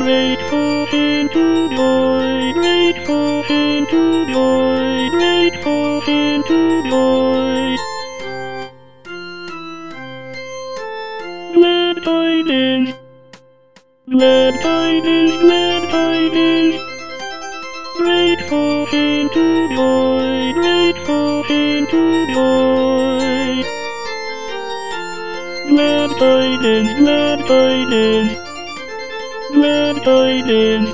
grateful into joy, grateful into joy, grateful into joy. Glad tidings, glad tidings, glad tidings. Grateful into joy, grateful into joy. Glad tidings, glad tidings, glad tidings.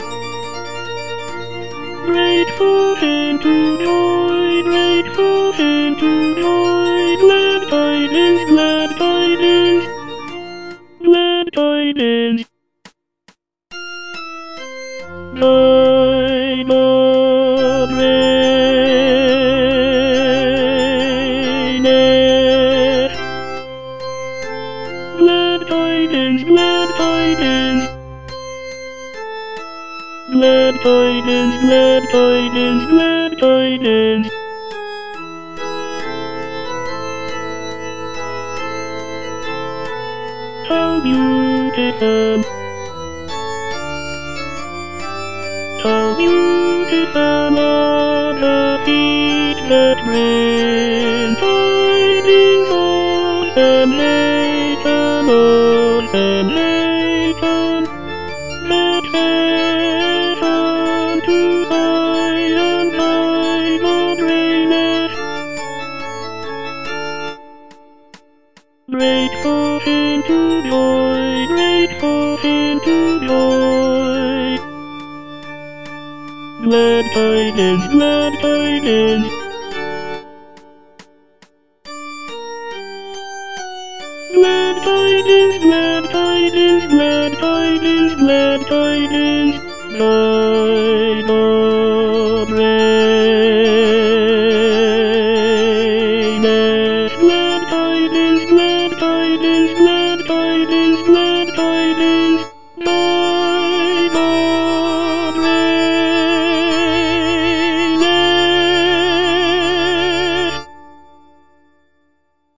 Grateful into joy, grateful into joy. Glad tidings, glad tidings, glad tidings. My God reigneth. Glad tidings, glad tidings. Glad tidings, glad tidings, glad tidings. How beautiful, how beautiful are the feet that bring tidings of salvation, of salvation, that saith unto Zion, thy God reigneth. Grateful into joy, grateful into joy. Glad tidings, glad tidings. Glad tidings, glad tidings, glad tidings, glad tidings. Thy God reigneth.